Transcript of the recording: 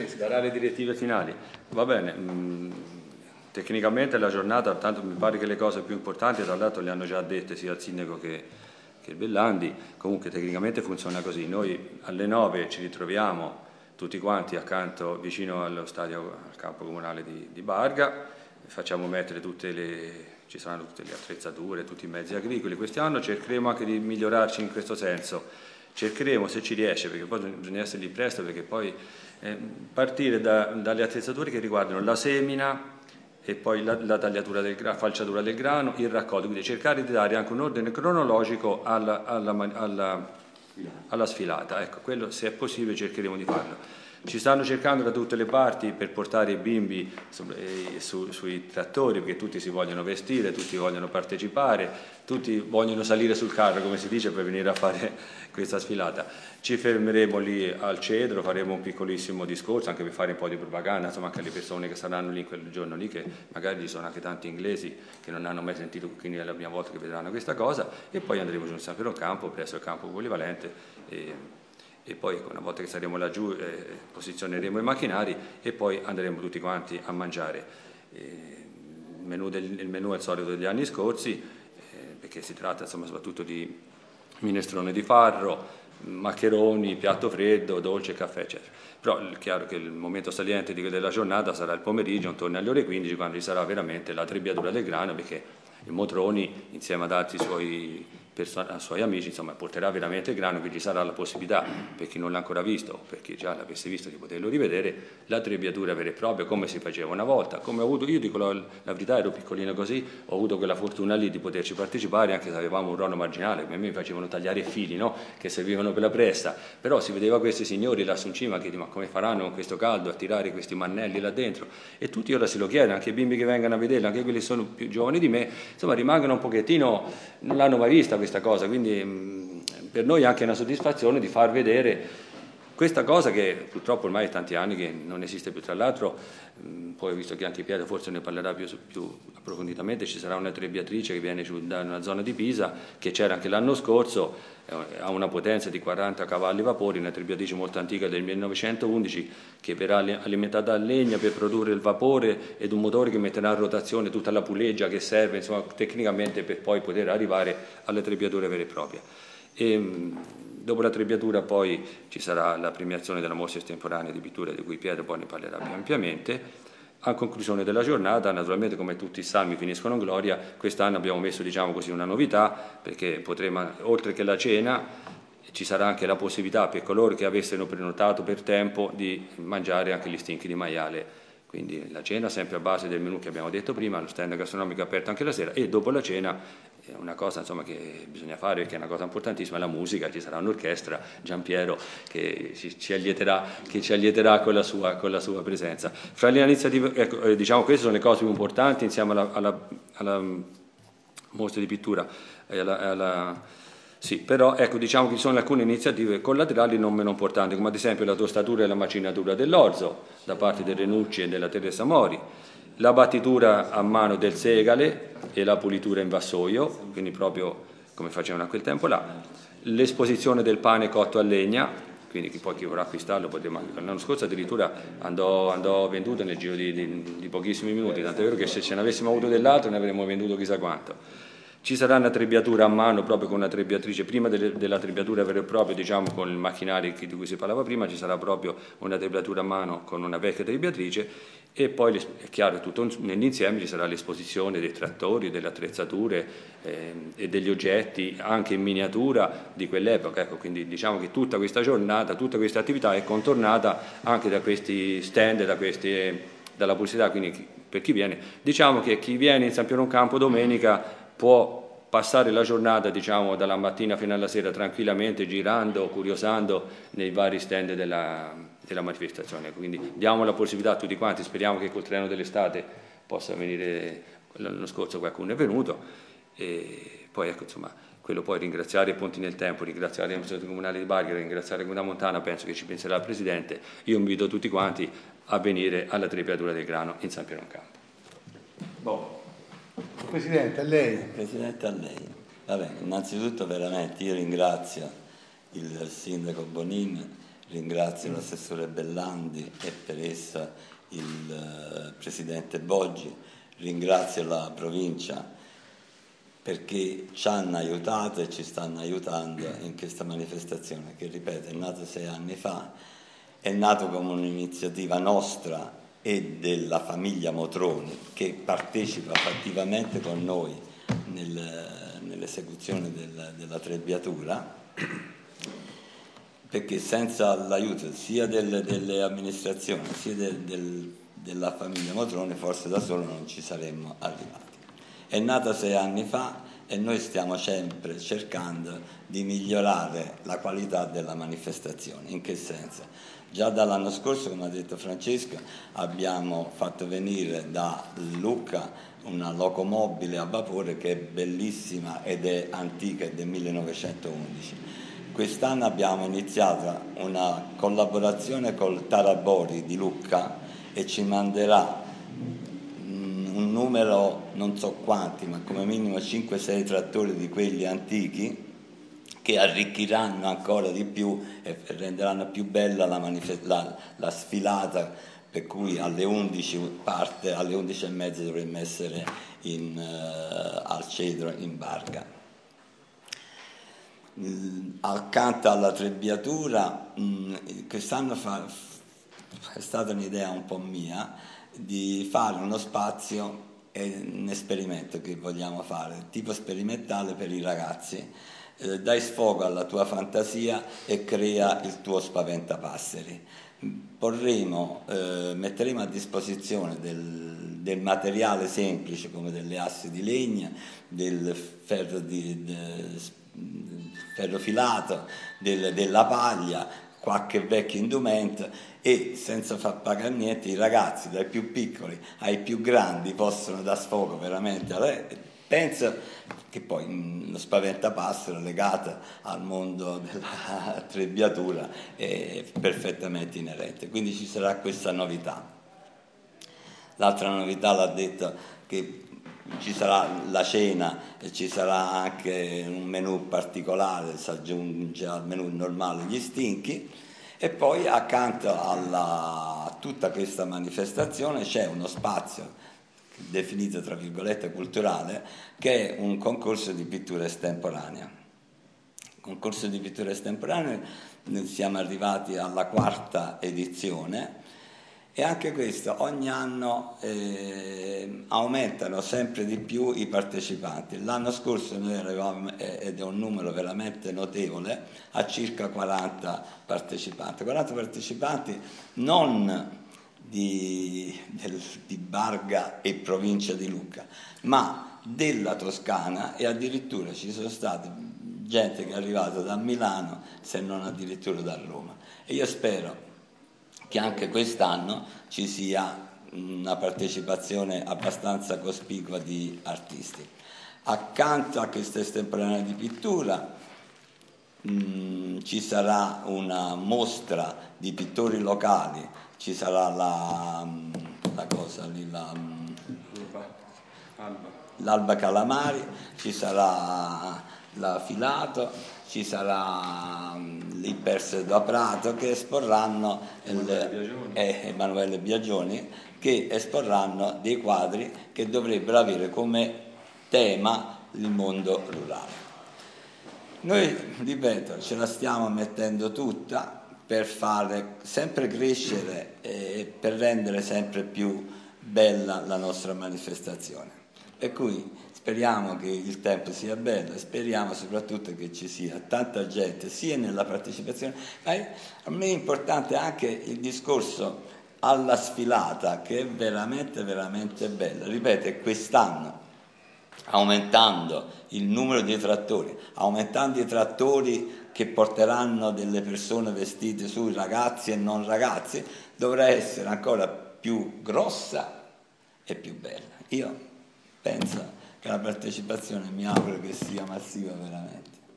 Si darà le direttive finali, va bene. Tecnicamente la giornata, tanto mi pare che le cose più importanti tra l'altro le hanno già dette sia il sindaco che il Bellandi. Comunque tecnicamente funziona così: noi alle 9 ci ritroviamo tutti quanti accanto, vicino allo stadio, al campo comunale di Barga, facciamo mettere ci saranno tutte le attrezzature, tutti i mezzi agricoli. Quest'anno cercheremo anche di migliorarci in questo senso. Cercheremo, se ci riesce, perché poi bisogna essere lì presto, perché poi partire dalle attrezzature che riguardano la semina e poi la tagliatura la falciatura del grano, il raccolto, quindi cercare di dare anche un ordine cronologico alla sfilata. Ecco, quello se è possibile cercheremo di farlo. Ci stanno cercando da tutte le parti per portare i bimbi sui trattori, perché tutti si vogliono vestire, tutti vogliono partecipare, tutti vogliono salire sul carro, come si dice, per venire a fare questa sfilata. Ci fermeremo lì al Cedro, faremo un piccolissimo discorso anche per fare un po' di propaganda, insomma, anche alle persone che saranno lì quel giorno lì, che magari ci sono anche tanti inglesi che non hanno mai sentito, quindi è la prima volta che vedranno questa cosa. E poi andremo giù in San Piero Campo, presso il campo polivalente, e poi una volta che saremo laggiù posizioneremo i macchinari e poi andremo tutti quanti a mangiare. Il menù è il solito degli anni scorsi, perché si tratta insomma soprattutto di minestrone di farro, maccheroni, piatto freddo, dolce, caffè, eccetera. Però è chiaro che il momento saliente della giornata sarà il pomeriggio, intorno alle ore 15, quando ci sarà veramente la trebbiatura del grano, perché il Motroni, insieme ad altri suoi amici, insomma, porterà veramente il grano, quindi ci sarà la possibilità, per chi non l'ha ancora visto o per chi già l'avesse visto, di poterlo rivedere, la trebbiatura vera e propria, come si faceva una volta. Come ho avuto, io dico la verità, ero piccolino così, ho avuto quella fortuna lì di poterci partecipare, anche se avevamo un ruolo marginale, come me facevano tagliare i fili, no? Che servivano per la presta, però si vedeva questi signori lassù in cima che dicono: ma come faranno con questo caldo a tirare questi mannelli là dentro? E tutti ora se lo chiedono, anche i bimbi che vengono a vederla, anche quelli che sono più giovani di me, insomma rimangono un pochettino, non l'hanno mai vista questa cosa, quindi per noi è anche una soddisfazione di far vedere questa cosa che purtroppo ormai è tanti anni che non esiste più. Tra l'altro poi ho visto che anche Pietro forse ne parlerà più approfonditamente, ci sarà una trebbiatrice che viene giù da una zona di Pisa, che c'era anche l'anno scorso, ha una potenza di 40 cavalli vapori, una trebbiatrice molto antica del 1911 che verrà alimentata a legna per produrre il vapore ed un motore che metterà a rotazione tutta la puleggia che serve insomma tecnicamente per poi poter arrivare alle trebbiature vere e proprie. Dopo la trebbiatura poi ci sarà la premiazione della mostra estemporanea di pittura, di cui Pietro poi ne parlerà più ampiamente. A conclusione della giornata, naturalmente come tutti i salmi finiscono in gloria, quest'anno abbiamo messo, diciamo così, una novità, perché potremo, oltre che la cena, ci sarà anche la possibilità per coloro che avessero prenotato per tempo di mangiare anche gli stinchi di maiale. Quindi la cena sempre a base del menù che abbiamo detto prima, lo stand gastronomico aperto anche la sera, e dopo la cena una cosa insomma che bisogna fare, che è una cosa importantissima, è la musica. Ci sarà un'orchestra, Giampiero, che ci allieterà con la sua presenza. Fra le iniziative, ecco, diciamo queste sono le cose più importanti insieme alla mostra di pittura sì, però ecco, diciamo che ci sono alcune iniziative collaterali non meno importanti, come ad esempio la tostatura e la macinatura dell'orzo da parte del Renucci e della Teresa Mori, la battitura a mano del segale e la pulitura in vassoio, quindi proprio come facevano a quel tempo là, l'esposizione del pane cotto a legna, quindi poi chi vorrà acquistarlo potremo. L'anno scorso addirittura andò venduto nel giro di pochissimi minuti, tant'è vero che se ce ne avessimo avuto dell'altro ne avremmo venduto chissà quanto. Ci sarà una trebbiatura a mano proprio con una trebbiatrice, prima della trebbiatura vera e propria, diciamo con il macchinario di cui si parlava prima, ci sarà proprio una trebbiatura a mano con una vecchia trebbiatrice, e poi è chiaro, tutto nell'insieme ci sarà l'esposizione dei trattori, delle attrezzature e degli oggetti anche in miniatura di quell'epoca. Ecco, quindi diciamo che tutta questa giornata, tutta questa attività è contornata anche da questi stand, dalla pubblicità, quindi per chi viene, diciamo che chi viene in San Piero Campo domenica può passare la giornata, diciamo, dalla mattina fino alla sera tranquillamente, girando, curiosando nei vari stand della manifestazione. Quindi diamo la possibilità a tutti quanti, speriamo che col treno dell'estate possa venire. L'anno scorso qualcuno è venuto, e poi ecco, insomma, quello poi ringraziare i Ponti nel Tempo, ringraziare l'amministrazione comunale di Barga, ringraziare la Comunità Montana, penso che ci penserà il Presidente. Io invito tutti quanti a venire alla trebbiatura del grano in San Piero Campo. Boh. Presidente, a lei. Presidente, a lei. Vabbè, innanzitutto veramente io ringrazio il sindaco Bonin, ringrazio l'assessore Bellandi e per essa il presidente Boggi, ringrazio la provincia perché ci hanno aiutato e ci stanno aiutando in questa manifestazione che, ripeto, è nata 6 anni fa, è nato come un'iniziativa nostra e della famiglia Motroni che partecipa fattivamente con noi nell'esecuzione della trebbiatura, perché senza l'aiuto sia delle amministrazioni sia della famiglia Motroni forse da solo non ci saremmo arrivati. È nata 6 anni fa e noi stiamo sempre cercando di migliorare la qualità della manifestazione. In che senso? Già dall'anno scorso, come ha detto Francesco, abbiamo fatto venire da Lucca una locomobile a vapore che è bellissima ed è antica, è del 1911. Quest'anno abbiamo iniziato una collaborazione col Tarabori di Lucca e ci manderà un numero, non so quanti, ma come minimo 5-6 trattori di quelli antichi che arricchiranno ancora di più e renderanno più bella la sfilata, per cui alle 11 parte, alle 11:30 dovremmo essere al Cedro in Barca. Accanto alla trebbiatura, quest'anno è stata un'idea un po' mia di fare uno spazio, è un esperimento che vogliamo fare, tipo sperimentale per i ragazzi. Dai sfogo alla tua fantasia e crea il tuo spaventapasseri. Metteremo a disposizione del materiale semplice come delle assi di legna, del ferro filato, della paglia, qualche vecchio indumento, e senza far pagare niente i ragazzi dai più piccoli ai più grandi possono dar sfogo veramente. Penso che poi lo spaventapassero legato al mondo della trebbiatura è perfettamente inerente, quindi ci sarà questa novità. L'altra novità l'ha detto che ci sarà la cena e ci sarà anche un menù particolare, si aggiunge al menù normale gli stinchi, e poi accanto a tutta questa manifestazione c'è uno spazio definito tra virgolette culturale, che è un concorso di pittura estemporanea. Concorso di pittura estemporanea, siamo arrivati alla 4ª edizione e anche questo ogni anno aumentano sempre di più i partecipanti. L'anno scorso noi eravamo, ed è un numero veramente notevole, a circa 40 partecipanti. 40 partecipanti non di Barga e provincia di Lucca, ma della Toscana, e addirittura ci sono state gente che è arrivata da Milano, se non addirittura da Roma. E io spero che anche quest'anno ci sia una partecipazione abbastanza cospicua di artisti. Accanto a questa estemporanea di pittura ci sarà una mostra di pittori locali, ci sarà l'Alba Calamari, ci sarà la Filato, ci sarà l'Ipers da Prato che esporranno Emanuele Biagioni che esporranno dei quadri che dovrebbero avere come tema il mondo rurale. Noi, ripeto, ce la stiamo mettendo tutta per fare sempre crescere e per rendere sempre più bella la nostra manifestazione. Per cui speriamo che il tempo sia bello e speriamo soprattutto che ci sia tanta gente sia nella partecipazione, ma a me è importante anche il discorso alla sfilata che è veramente veramente bella. Ripeto, quest'anno aumentando il numero di trattori, aumentando i trattori che porteranno delle persone vestite sui ragazzi e non ragazzi, dovrà essere ancora più grossa e più bella. Io penso che la partecipazione, mi auguro che sia massiva veramente.